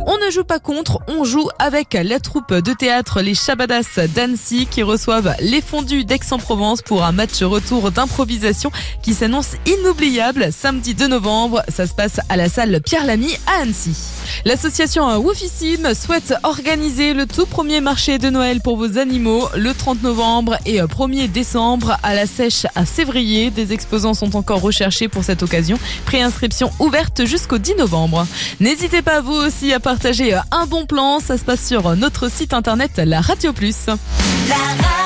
On ne joue pas contre, on joue avec la troupe de théâtre Les Chabadas d'Annecy qui reçoivent les Fondus d'Aix-en-Provence pour un match retour d'improvisation qui s'annonce inoubliable samedi 2 novembre. Ça se passe à la salle Pierre Lamy à Annecy. L'association Woofissime souhaite organiser le tout premier marché de Noël pour vos animaux le 30 novembre et 1er décembre à la Sèche à Sévrier. Des exposants sont encore recherchés pour cette occasion. Préinscription ouverte jusqu'au 10 novembre. N'hésitez pas vous aussi à partager un bon plan. Ça se passe sur notre site internet La Radio Plus.